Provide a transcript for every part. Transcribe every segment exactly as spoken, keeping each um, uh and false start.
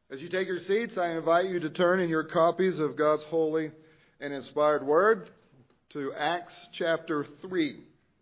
As you take your seats, I invite you to turn in your copies of God's holy and inspired word to Acts chapter three.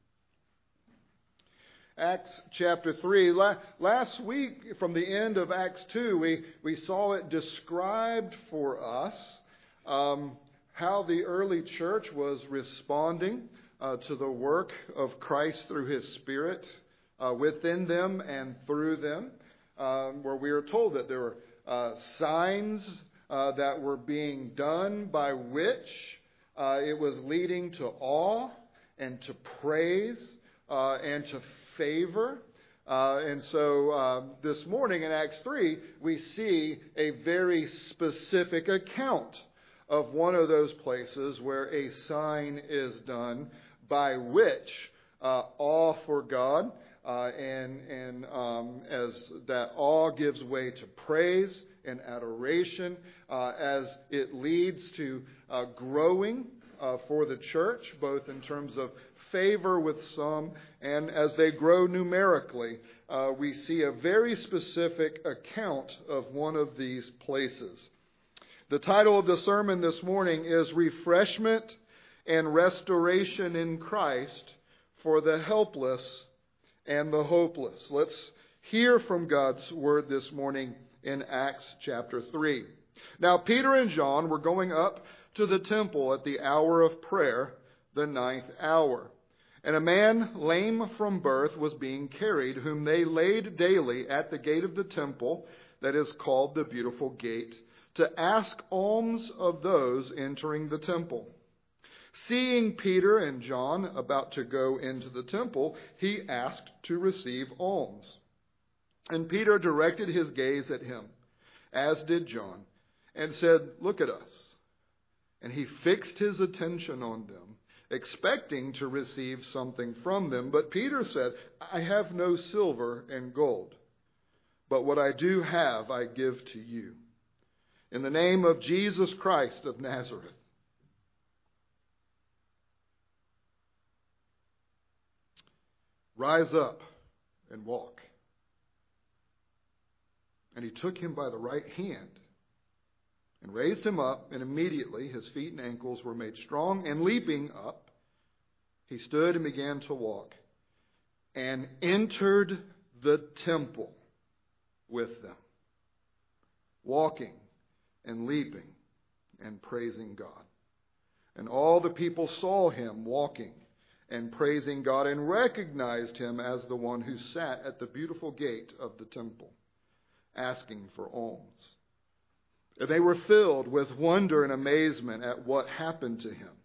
Acts chapter three. Last week, from the end of Acts two, we, we saw it described for us um, how the early church was responding uh, to the work of Christ through His Spirit uh, within them and through them, uh, where we are told that there were Uh, signs uh, that were being done by which uh, it was leading to awe and to praise uh, and to favor. Uh, and so uh, this morning in Acts three, we see a very specific account of one of those places where a sign is done by which uh, awe for God Uh, and and um, as that awe gives way to praise and adoration, uh, as it leads to uh, growing uh, for the church, both in terms of favor with some and as they grow numerically, uh, we see a very specific account of one of these places. The title of the sermon this morning is Refreshment and Restoration in Christ for the Helpless and the Hopeless. Let's hear from God's word this morning in Acts chapter three. Now, Peter and John were going up to the temple at the hour of prayer, the ninth hour. And a man lame from birth was being carried, whom they laid daily at the gate of the temple, that is called the Beautiful Gate, to ask alms of those entering the temple. Seeing Peter and John about to go into the temple, he asked to receive alms. And Peter directed his gaze at him, as did John, and said, "Look at us." And he fixed his attention on them, expecting to receive something from them. But Peter said, "I have no silver and gold, but what I do have I give to you. In the name of Jesus Christ of Nazareth, rise up and walk." And he took him by the right hand and raised him up, and immediately his feet and ankles were made strong, and leaping up, he stood and began to walk, and entered the temple with them, walking and leaping and praising God. And all the people saw him walking and praising God, and recognized him as the one who sat at the beautiful gate of the temple, asking for alms. And they were filled with wonder and amazement at what happened to him.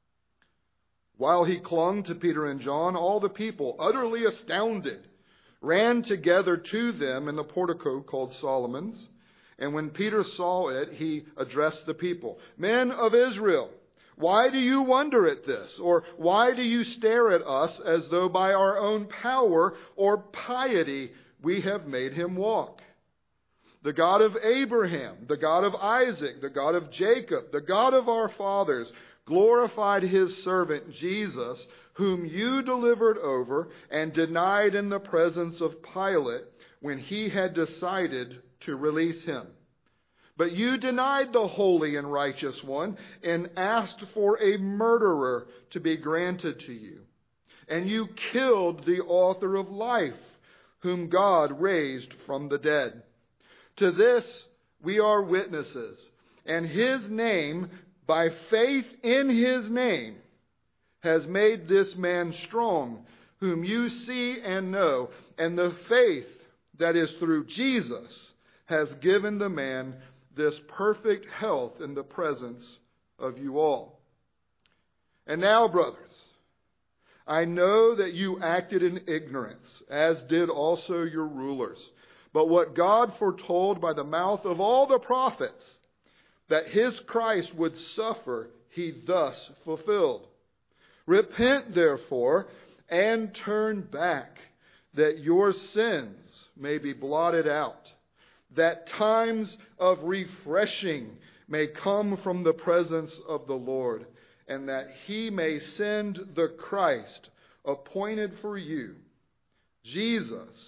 While he clung to Peter and John, all the people, utterly astounded, ran together to them in the portico called Solomon's. And when Peter saw it, he addressed the people, "Men of Israel, why do you wonder at this? Or why do you stare at us as though by our own power or piety we have made him walk? The God of Abraham, the God of Isaac, the God of Jacob, the God of our fathers, glorified his servant Jesus, whom you delivered over and denied in the presence of Pilate when he had decided to release him. But you denied the holy and righteous one and asked for a murderer to be granted to you. And you killed the author of life, whom God raised from the dead. To this we are witnesses, and his name, by faith in his name, has made this man strong, whom you see and know. And the faith that is through Jesus has given the man this perfect health in the presence of you all. And now, brothers, I know that you acted in ignorance, as did also your rulers. But what God foretold by the mouth of all the prophets, that his Christ would suffer, he thus fulfilled. Repent, therefore, and turn back, that your sins may be blotted out, that times of refreshing may come from the presence of the Lord, and that he may send the Christ appointed for you, Jesus,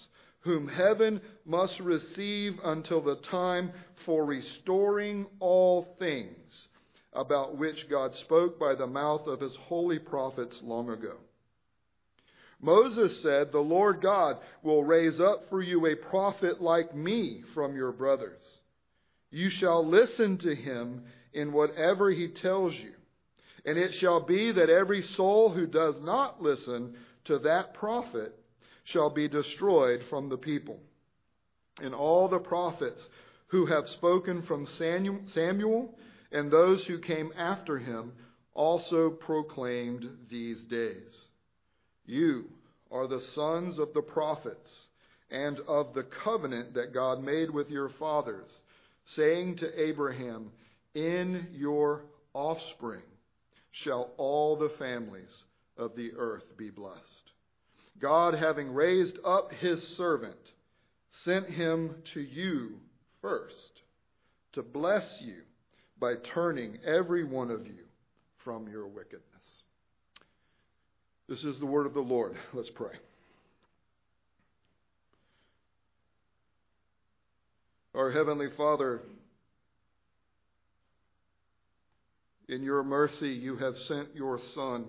whom heaven must receive until the time for restoring all things, about which God spoke by the mouth of his holy prophets long ago. Moses said, the Lord God will raise up for you a prophet like me from your brothers. You shall listen to him in whatever he tells you. And it shall be that every soul who does not listen to that prophet shall be destroyed from the people. And all the prophets who have spoken from Samuel and those who came after him also proclaimed these days. You are the sons of the prophets and of the covenant that God made with your fathers, saying to Abraham, in your offspring shall all the families of the earth be blessed. God, having raised up his servant, sent him to you first to bless you by turning every one of you from your wickedness. This is the word of the Lord. Let's pray. Our Heavenly Father, in your mercy you have sent your Son,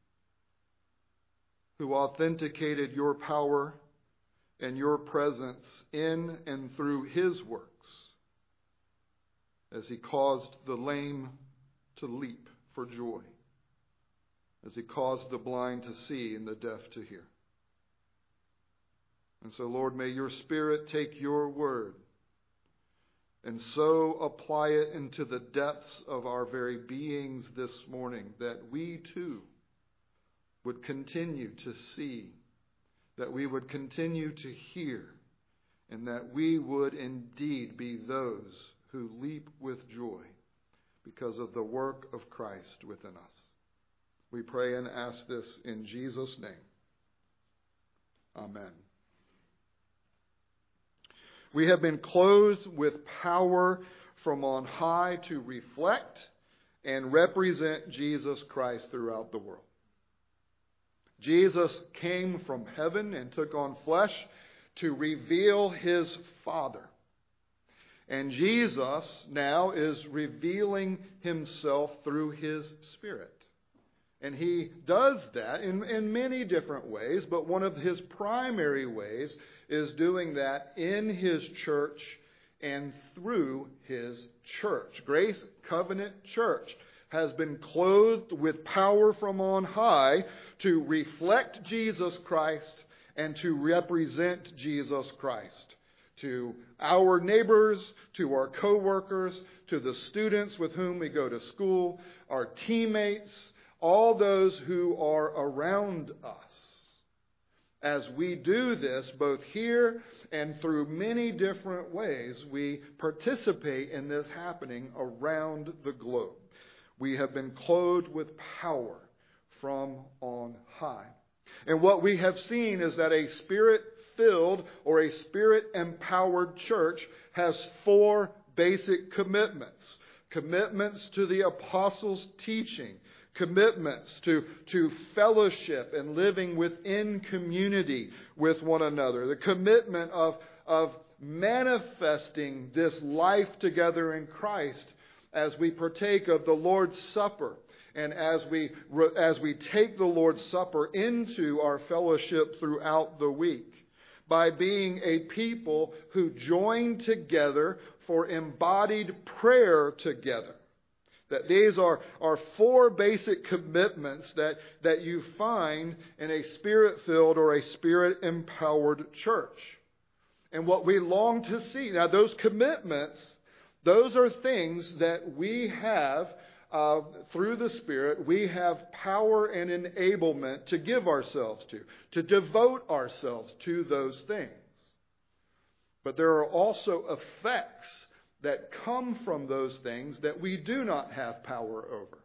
who authenticated your power and your presence in and through his works, as he caused the lame to leap for joy, as he caused the blind to see and the deaf to hear. And so, Lord, may your Spirit take your word and so apply it into the depths of our very beings this morning, that we too would continue to see, that we would continue to hear, and that we would indeed be those who leap with joy because of the work of Christ within us. We pray and ask this in Jesus' name. Amen. We have been clothed with power from on high to reflect and represent Jesus Christ throughout the world. Jesus came from heaven and took on flesh to reveal his Father. And Jesus now is revealing himself through his Spirit. And he does that in, in many different ways, but one of his primary ways is doing that in his church and through his church. Grace Covenant Church has been clothed with power from on high to reflect Jesus Christ and to represent Jesus Christ to our neighbors, to our co-workers, to the students with whom we go to school, our teammates, all those who are around us. As we do this, both here and through many different ways, we participate in this happening around the globe. We have been clothed with power from on high. And what we have seen is that a Spirit-filled or a Spirit-empowered church has four basic commitments. Commitments to the apostles' teaching. Commitments to, to fellowship and living within community with one another. The commitment of, of manifesting this life together in Christ as we partake of the Lord's Supper and as we, as we take the Lord's Supper into our fellowship throughout the week. By being a people who join together for embodied prayer together. That these are, are four basic commitments that, that you find in a Spirit-filled or a Spirit-empowered church. And what we long to see, now those commitments, those are things that we have uh, through the Spirit, we have power and enablement to give ourselves to, to devote ourselves to those things. But there are also effects that come from those things that we do not have power over.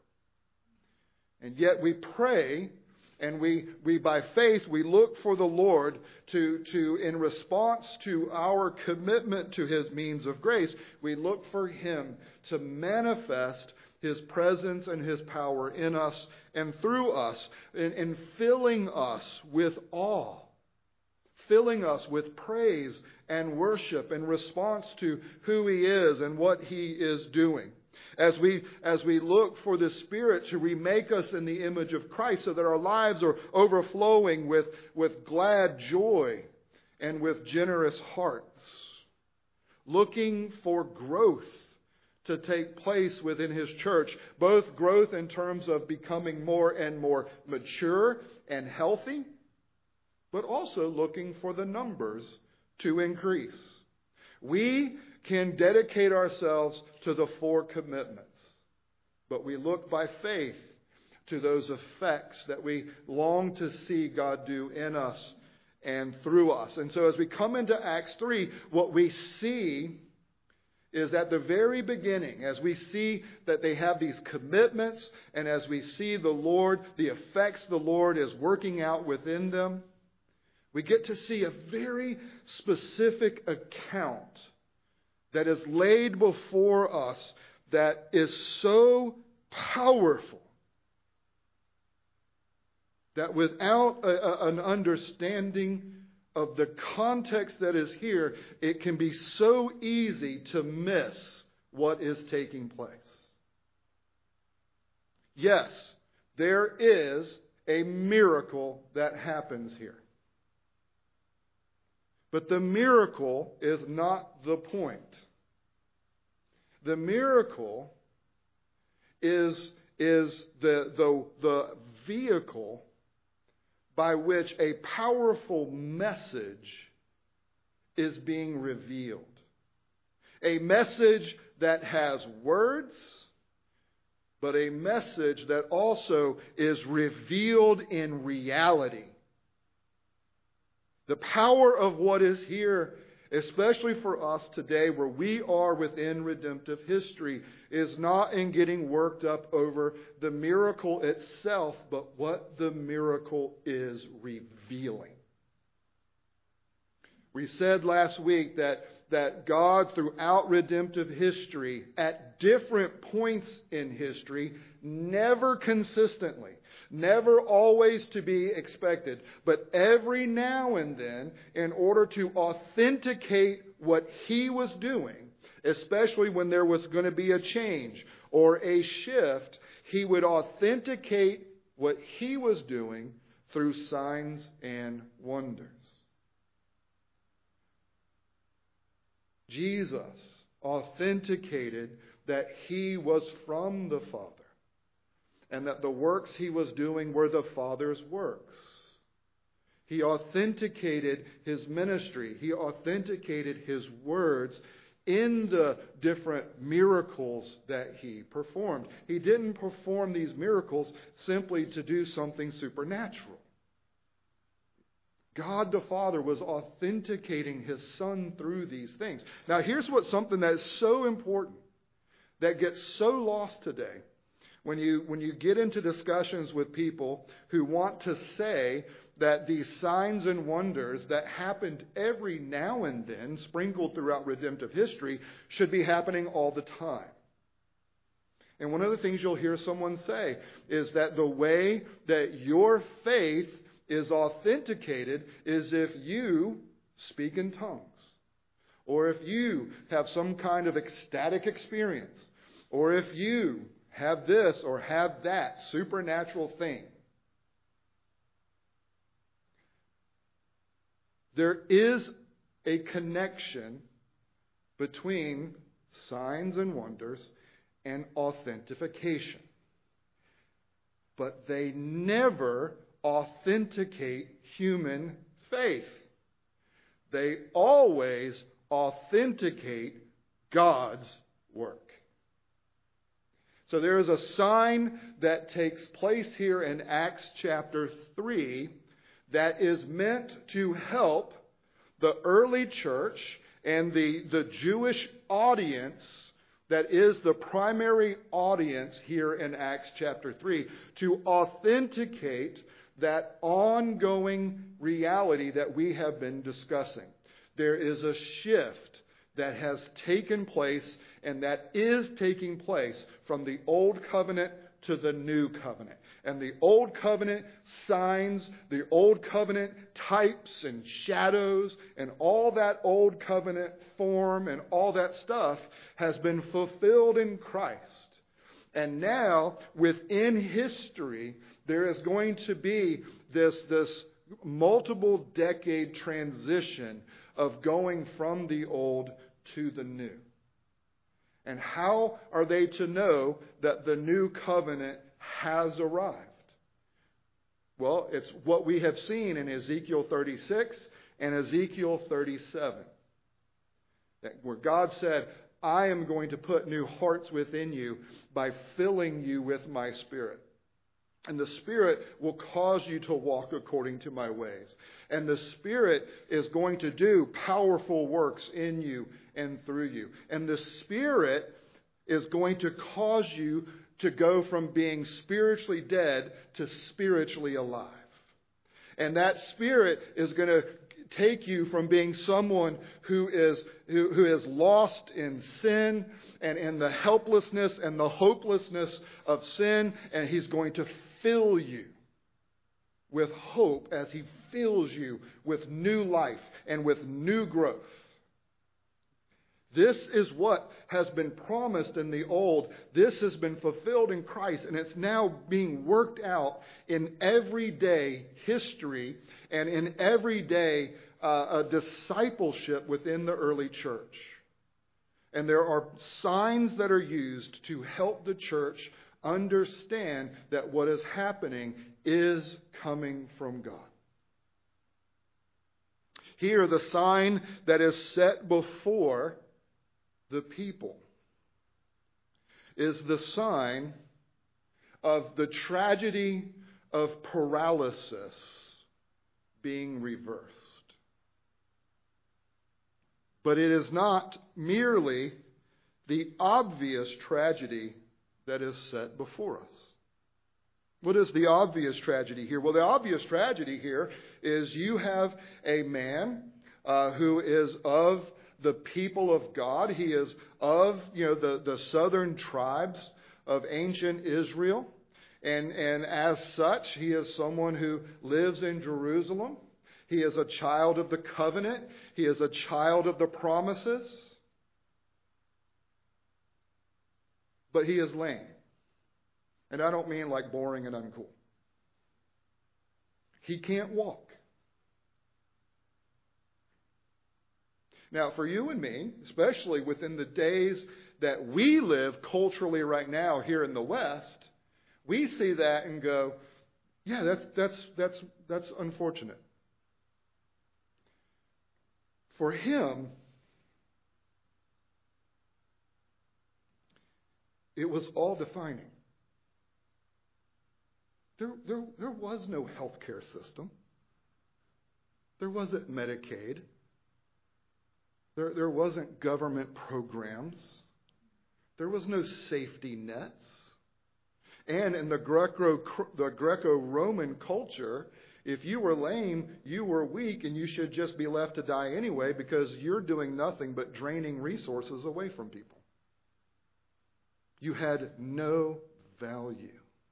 And yet we pray, and we, we by faith, we look for the Lord to, to, in response to our commitment to his means of grace, we look for him to manifest his presence and his power in us and through us, in, in filling us with awe, filling us with praise and worship in response to who He is and what He is doing. As we, as we look for the Spirit to remake us in the image of Christ so that our lives are overflowing with, with glad joy and with generous hearts. Looking for growth to take place within His church. Both growth in terms of becoming more and more mature and healthy, but also looking for the numbers to increase. We can dedicate ourselves to the four commitments, but we look by faith to those effects that we long to see God do in us and through us. And so as we come into Acts three, what we see is at the very beginning, as we see that they have these commitments, and as we see the Lord, the effects the Lord is working out within them, we get to see a very specific account that is laid before us that is so powerful that without a, a, an understanding of the context that is here, it can be so easy to miss what is taking place. Yes, there is a miracle that happens here. But the miracle is not the point. The miracle is, is the, the, the vehicle by which a powerful message is being revealed. A message that has words, but a message that also is revealed in reality. The power of what is here, especially for us today where we are within redemptive history, is not in getting worked up over the miracle itself, but what the miracle is revealing. We said last week that, that God, throughout redemptive history, at different points in history, never consistently, never always to be expected, but every now and then, in order to authenticate what He was doing, especially when there was going to be a change or a shift, He would authenticate what He was doing through signs and wonders. Jesus authenticated that He was from the Father, and that the works He was doing were the Father's works. He authenticated His ministry. He authenticated His words in the different miracles that He performed. He didn't perform these miracles simply to do something supernatural. God the Father was authenticating His Son through these things. Now here's what something that is so important, that gets so lost today. When you, when you get into discussions with people who want to say that these signs and wonders that happened every now and then, sprinkled throughout redemptive history, should be happening all the time. And one of the things you'll hear someone say is that the way that your faith is authenticated is if you speak in tongues, or if you have some kind of ecstatic experience, or if you have this or have that supernatural thing. There is a connection between signs and wonders and authentication. But they never authenticate human faith. They always authenticate God's work. So there is a sign that takes place here in Acts chapter three that is meant to help the early church and the, the Jewish audience that is the primary audience here in Acts chapter three to authenticate that ongoing reality that we have been discussing. There is a shift that has taken place and that is taking place from the old covenant to the new covenant. And the old covenant signs, the old covenant types and shadows, and all that old covenant form and all that stuff has been fulfilled in Christ. And now, within history, there is going to be this, this multiple decade transition of going from the old to the new. And how are they to know that the new covenant has arrived? Well, it's what we have seen in Ezekiel thirty-six and Ezekiel thirty-seven. Where God said, I am going to put new hearts within you by filling you with my Spirit. And the Spirit will cause you to walk according to my ways. And the Spirit is going to do powerful works in you and through you. And the Spirit is going to cause you to go from being spiritually dead to spiritually alive. And that Spirit is going to take you from being someone who is who, who is lost in sin and in the helplessness and the hopelessness of sin, and He's going to fill you with hope as He fills you with new life and with new growth. This is what has been promised in the old. This has been fulfilled in Christ, and it's now being worked out in everyday history and in everyday uh, discipleship within the early church. And there are signs that are used to help the church understand that what is happening is coming from God. Here, the sign that is set before the people is the sign of the tragedy of paralysis being reversed. But it is not merely the obvious tragedy that is set before us. What is the obvious tragedy here? Well, the obvious tragedy here is you have a man uh, who is of the people of God. He is of, you know, the, the southern tribes of ancient Israel. And, and as such, he is someone who lives in Jerusalem. He is a child of the covenant. He is a child of the promises. But he is lame. And I don't mean like boring and uncool. He can't walk. Now, for you and me, especially within the days that we live culturally right now here in the West, we see that and go, yeah, that's that's that's that's unfortunate. For him, it was all defining. There, there, there was no health care system. There wasn't Medicaid. There, there wasn't government programs. There was no safety nets. And in the Greco, the Greco-Roman culture, if you were lame, you were weak, and you should just be left to die anyway because you're doing nothing but draining resources away from people. You had no value.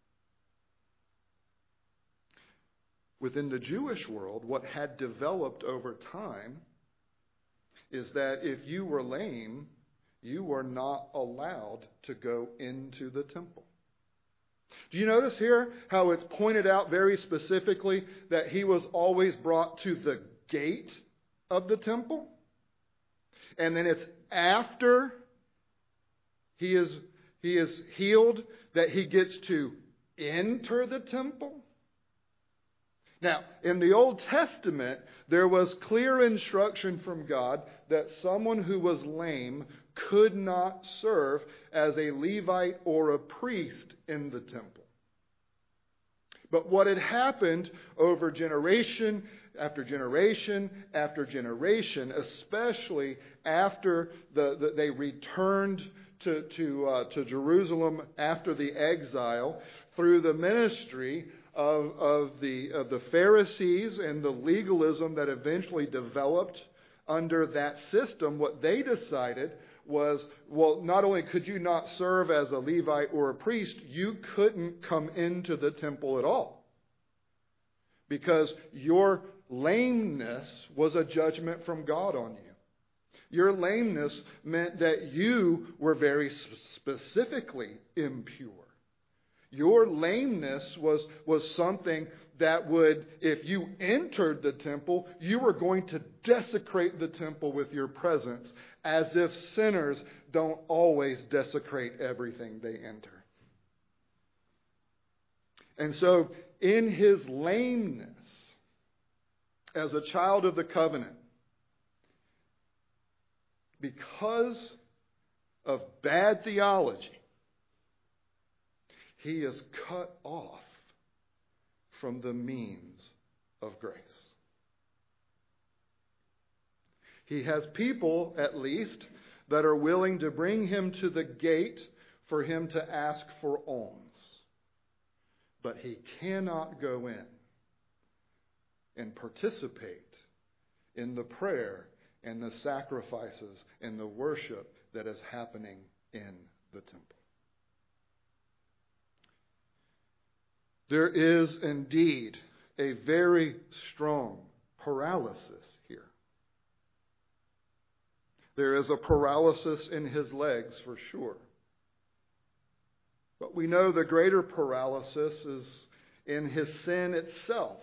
Within the Jewish world, what had developed over time is that if you were lame, you were not allowed to go into the temple. Do you notice here how it's pointed out very specifically that he was always brought to the gate of the temple? And then it's after he is, he is healed that he gets to enter the temple? Now, in the Old Testament, there was clear instruction from God that someone who was lame could not serve as a Levite or a priest in the temple. But what had happened over generation after generation after generation, especially after the, the, they returned to, to, uh, to Jerusalem after the exile, through the ministry Of, of the of the Pharisees and the legalism that eventually developed under that system, what they decided was, well, not only could you not serve as a Levite or a priest, you couldn't come into the temple at all. Because your lameness was a judgment from God on you. Your lameness meant that you were very specifically impure. Your lameness was, was something that would, if you entered the temple, you were going to desecrate the temple with your presence, as if sinners don't always desecrate everything they enter. And so, in his lameness, as a child of the covenant, because of bad theology, he is cut off from the means of grace. He has people, at least, that are willing to bring him to the gate for him to ask for alms. But he cannot go in and participate in the prayer and the sacrifices and the worship that is happening in the temple. There is indeed a very strong paralysis here. There is a paralysis in his legs for sure. But we know the greater paralysis is in his sin itself.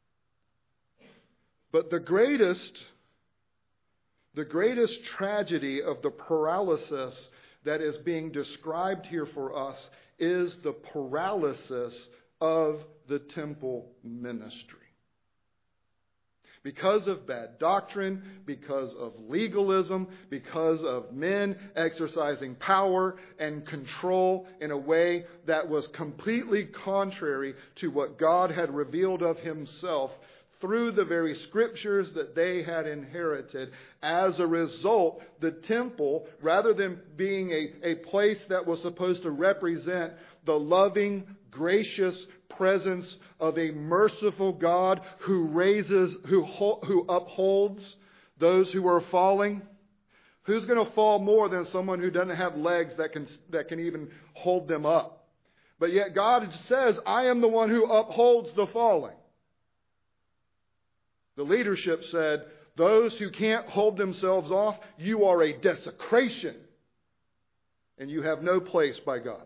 But the greatest, the greatest tragedy of the paralysis that is being described here for us is the paralysis of the temple ministry. Because of bad doctrine, because of legalism, because of men exercising power and control in a way that was completely contrary to what God had revealed of himself through the very scriptures that they had inherited. As a result, the temple, rather than being a, a place that was supposed to represent the loving, gracious presence of a merciful God who raises, who, who upholds those who are falling. Who's going to fall more than someone who doesn't have legs that can, that can even hold them up? But yet God says, I am the one who upholds the falling. The leadership said, those who can't hold themselves off, you are a desecration. And you have no place by God.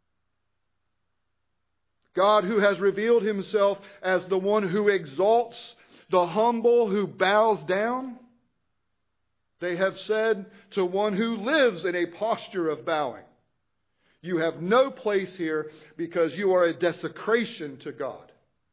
God, who has revealed himself as the one who exalts the humble, who bows down, they have said to one who lives in a posture of bowing, you have no place here because you are a desecration to God.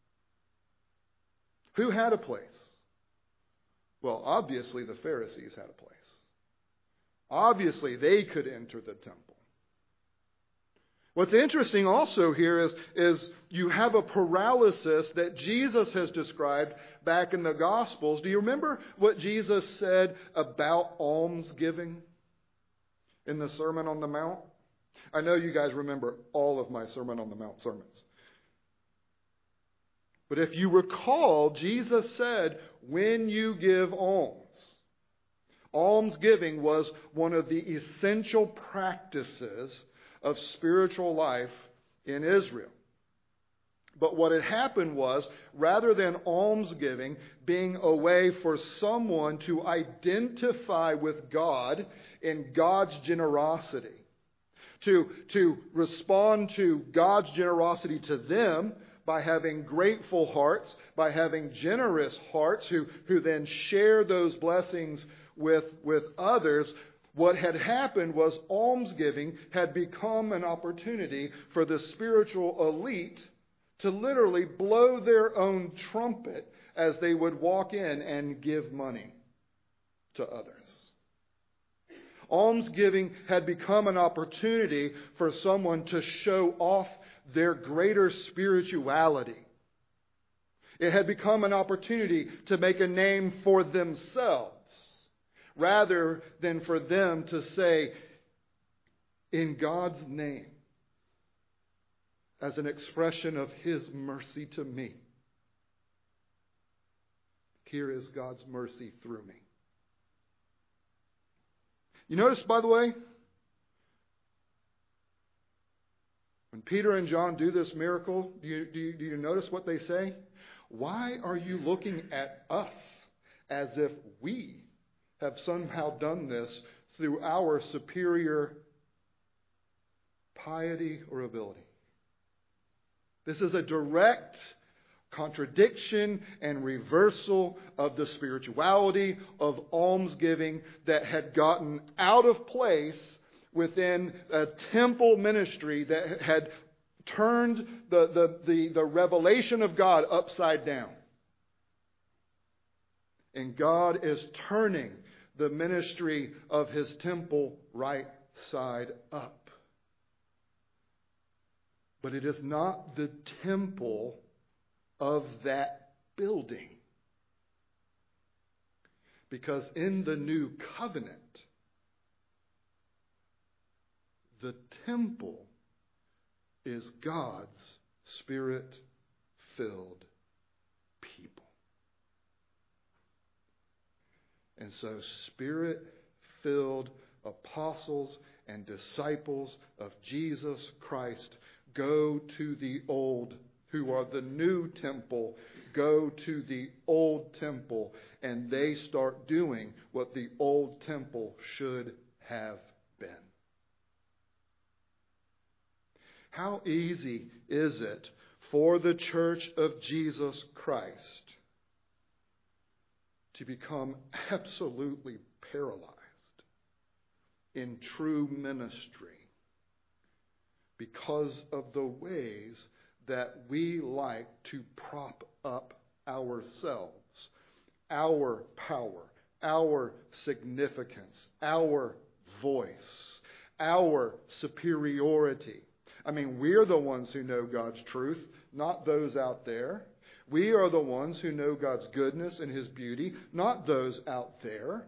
Who had a place? Well, obviously the Pharisees had a place. Obviously they could enter the temple. What's interesting also here is, is you have a paralysis that Jesus has described back in the Gospels. Do you remember what Jesus said about almsgiving in the Sermon on the Mount? I know you guys remember all of my Sermon on the Mount sermons. But if you recall, Jesus said, when you give alms, almsgiving was one of the essential practices of spiritual life in Israel. But what had happened was, rather than almsgiving being a way for someone to identify with God in God's generosity, to, to respond to God's generosity to them by having grateful hearts, by having generous hearts who, who then share those blessings with, with others, what had happened was almsgiving had become an opportunity for the spiritual elite to literally blow their own trumpet as they would walk in and give money to others. Almsgiving had become an opportunity for someone to show off their greater spirituality. It had become an opportunity to make a name for themselves, rather than for them to say, in God's name, as an expression of his mercy to me, here is God's mercy through me. You notice, by the way, when Peter and John do this miracle, do you, do you, do you notice what they say? Why are you looking at us as if we have somehow done this through our superior piety or ability? This is a direct contradiction and reversal of the spirituality of almsgiving that had gotten out of place within a temple ministry that had turned the, the, the, the revelation of God upside down. And God is turning the ministry of His temple right side up. But it is not the temple of that building. Because in the new covenant, the temple is God's Spirit-filled people. And so Spirit-filled apostles and disciples of Jesus Christ go to the old, who are the new temple, go to the old temple, and they start doing what the old temple should have been. How easy is it for the church of Jesus Christ to become absolutely paralyzed in true ministry because of the ways that we like to prop up ourselves, our power, our significance, our voice, our superiority. I mean, we're the ones who know God's truth, not those out there. We are the ones who know God's goodness and His beauty, not those out there.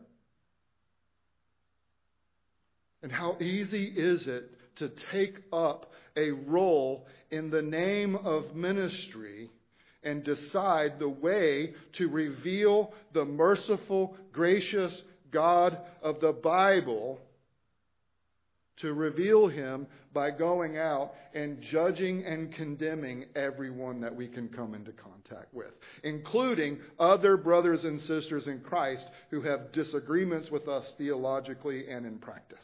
And how easy is it to take up a role in the name of ministry and decide the way to reveal the merciful, gracious God of the Bible, to reveal Him by going out and judging and condemning everyone that we can come into contact with, including other brothers and sisters in Christ who have disagreements with us theologically and in practice.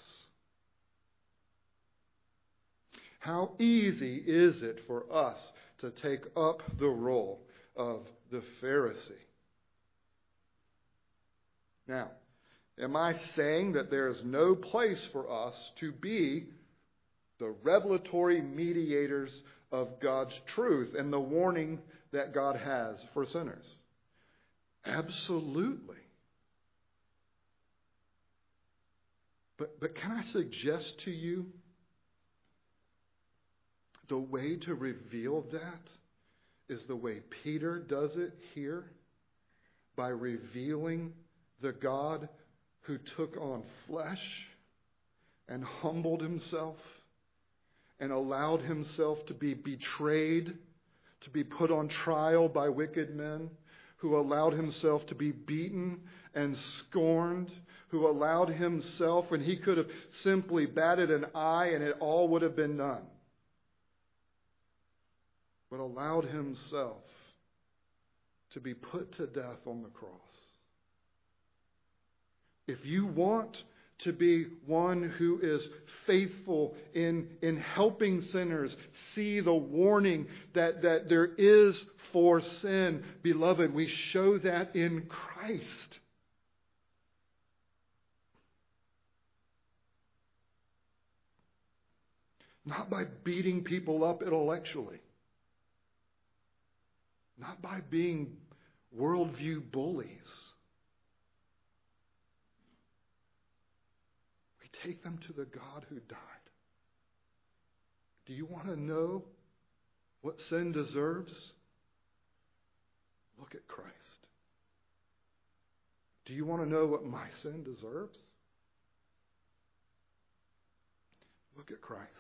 How easy is it for us to take up the role of the Pharisee? Now, am I saying that there is no place for us to be the revelatory mediators of God's truth and the warning that God has for sinners? Absolutely. But, but can I suggest to you the way to reveal that is the way Peter does it here, by revealing the God who took on flesh and humbled Himself and allowed Himself to be betrayed, to be put on trial by wicked men, who allowed Himself to be beaten and scorned, who allowed Himself, when He could have simply batted an eye and it all would have been done, but allowed Himself to be put to death on the cross. If you want to be one who is faithful in, in helping sinners see the warning that, that there is for sin, beloved, we show that in Christ. Not by beating people up intellectually. Not by being worldview bullies. We take them to the God who died. Do you want to know what sin deserves? Look at Christ. Do you want to know what my sin deserves? Look at Christ.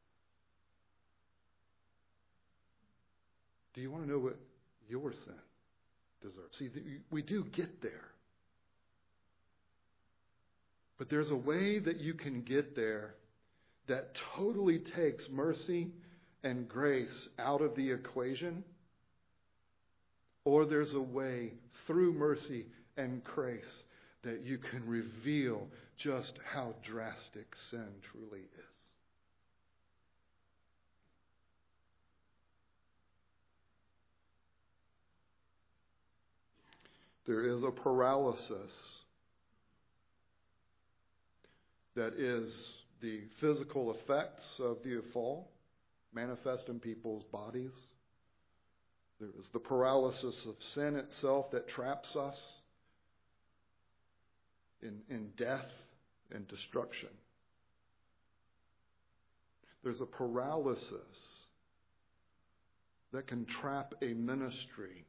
Do you want to know what your sin deserves? See, we do get there. But there's a way that you can get there that totally takes mercy and grace out of the equation. Or there's a way through mercy and grace that you can reveal just how drastic sin truly is. There is a paralysis that is the physical effects of the fall manifest in people's bodies. There is the paralysis of sin itself that traps us in, in death and destruction. There's a paralysis that can trap a ministry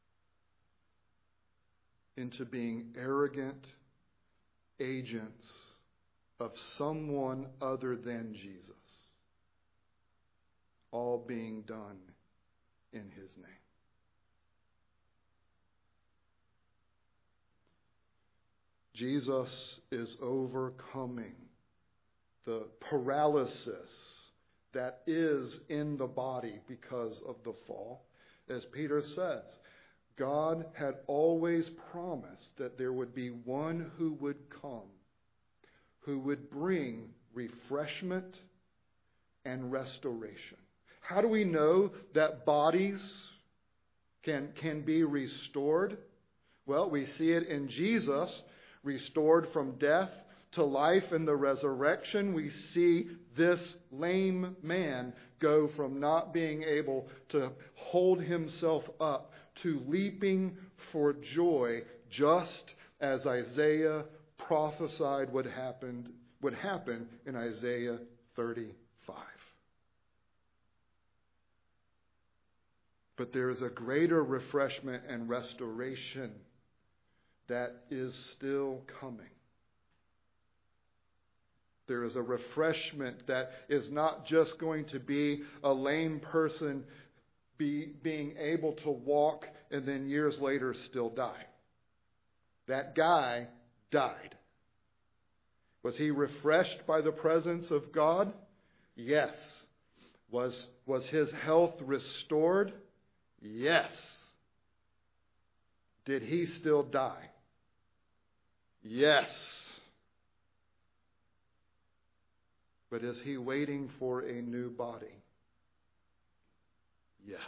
into being arrogant agents of someone other than Jesus, all being done in his name. Jesus is overcoming the paralysis that is in the body because of the fall. As Peter says, God had always promised that there would be one who would come, who would bring refreshment and restoration. How do we know that bodies can, can be restored? Well, we see it in Jesus, restored from death to life in the resurrection. We see this lame man go from not being able to hold himself up to leaping for joy, just as Isaiah prophesied would happen, would happen in Isaiah thirty-five. But there is a greater refreshment and restoration that is still coming. There is a refreshment that is not just going to be a lame person be, being able to walk and then years later still die. That guy died. Was he refreshed by the presence of God? Yes. Was, was his health restored? Yes. Did he still die? Yes. But is he waiting for a new body? Yes.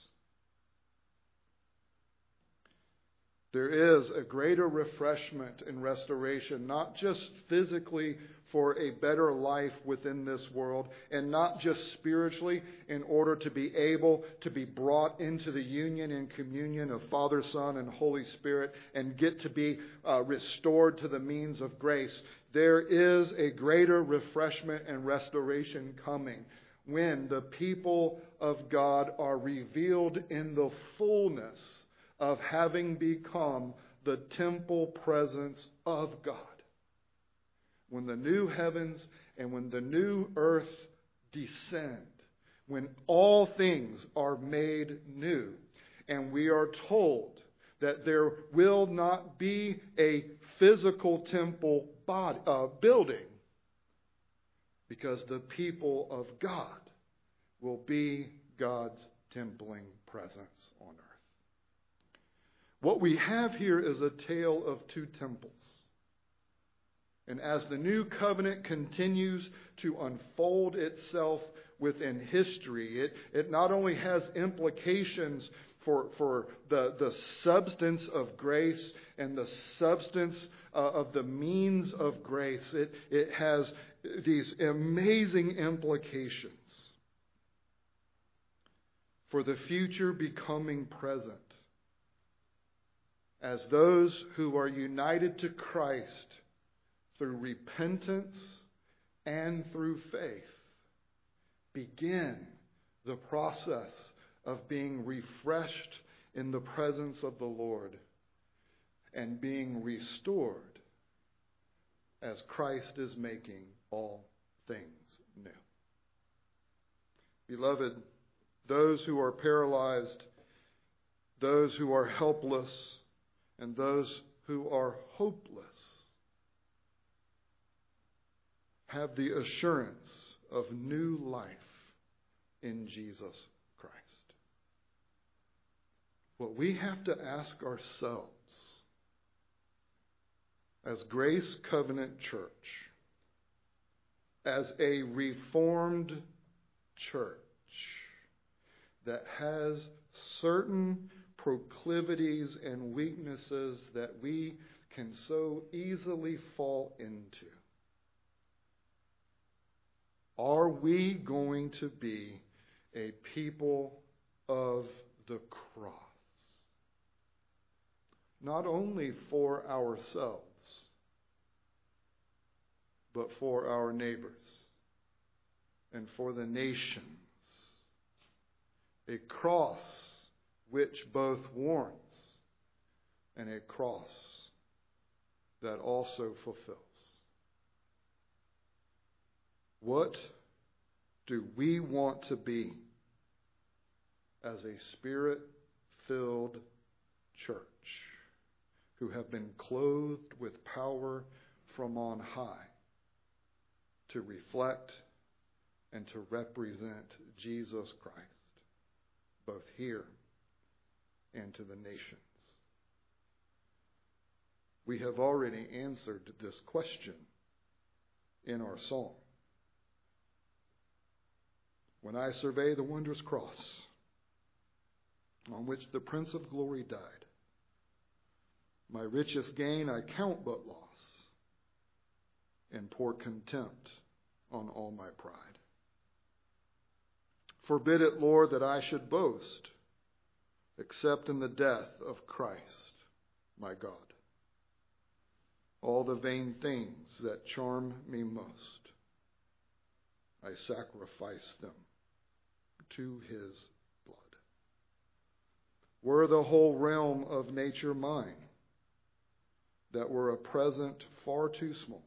There is a greater refreshment and restoration, not just physically for a better life within this world, and not just spiritually in order to be able to be brought into the union and communion of Father, Son, and Holy Spirit and get to be uh, restored to the means of grace. There is a greater refreshment and restoration coming when the people of God are revealed in the fullness of having become the temple presence of God. When the new heavens and when the new earth descend, when all things are made new, and we are told that there will not be a physical temple body, uh, building, because the people of God will be God's templing presence on earth. What we have here is a tale of two temples. And as the new covenant continues to unfold itself within history, it, it not only has implications for, for the, the substance of grace and the substance uh, of the means of grace, it, it has these amazing implications for the future becoming present. As those who are united to Christ through repentance and through faith begin the process of being refreshed in the presence of the Lord and being restored as Christ is making all things new. Beloved, those who are paralyzed, those who are helpless, and those who are hopeless have the assurance of new life in Jesus Christ. What we have to ask ourselves as Grace Covenant Church, as a reformed church that has certain proclivities and weaknesses that we can so easily fall into, are we going to be a people of the cross? Not only for ourselves, but for our neighbors and for the nations. A cross which both warns and a cross that also fulfills. What do we want to be as a Spirit-filled church who have been clothed with power from on high to reflect and to represent Jesus Christ, both here and to the nations? We have already answered this question in our song. When I survey the wondrous cross on which the Prince of Glory died, my richest gain I count but loss, and pour contempt on all my pride. Forbid it, Lord, that I should boast, except in the death of Christ, my God. All the vain things that charm me most, I sacrifice them to his blood. Were the whole realm of nature mine, that were a present far too small,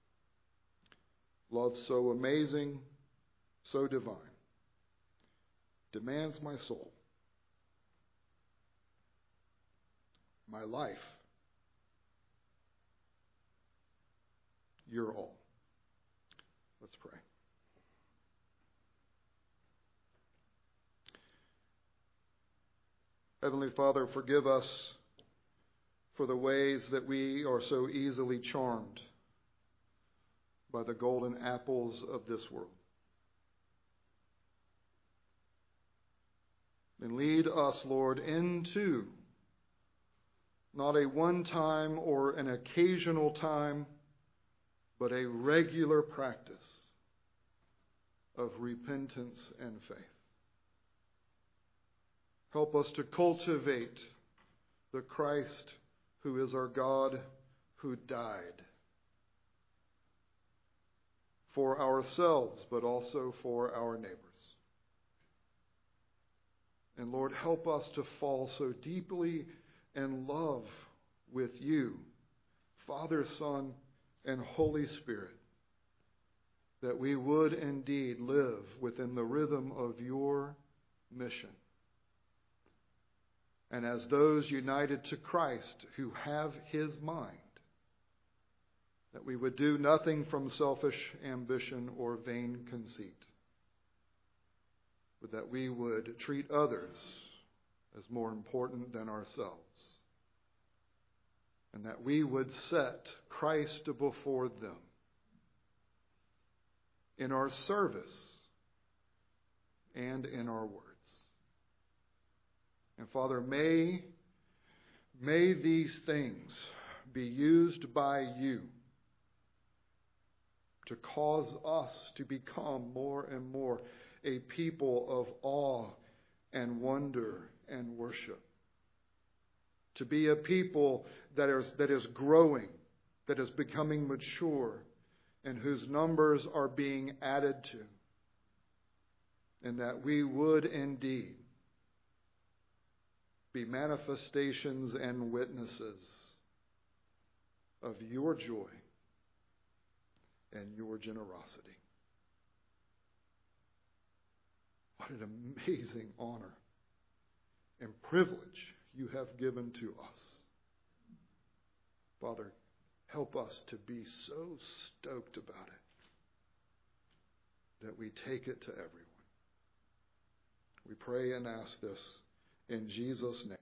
love so amazing, so divine, demands my soul, my life, your all. Let's pray. Heavenly Father, forgive us for the ways that we are so easily charmed by the golden apples of this world. And lead us, Lord, into not a one-time or an occasional time, but a regular practice of repentance and faith. Help us to cultivate the Christ who is our God, who died for ourselves, but also for our neighbors. And Lord, help us to fall so deeply in love with you, Father, Son, and Holy Spirit, that we would indeed live within the rhythm of your mission. And as those united to Christ who have his mind, that we would do nothing from selfish ambition or vain conceit, but that we would treat others as more important than ourselves, and that we would set Christ before them in our service and in our words. And Father, may, may these things be used by you to cause us to become more and more a people of awe and wonder and worship. To be a people that is, that is growing, that is becoming mature, and whose numbers are being added to. And that we would indeed be manifestations and witnesses of your joy and your generosity. What an amazing honor and privilege you have given to us. Father, help us to be so stoked about it that we take it to everyone. We pray and ask this in Jesus' name.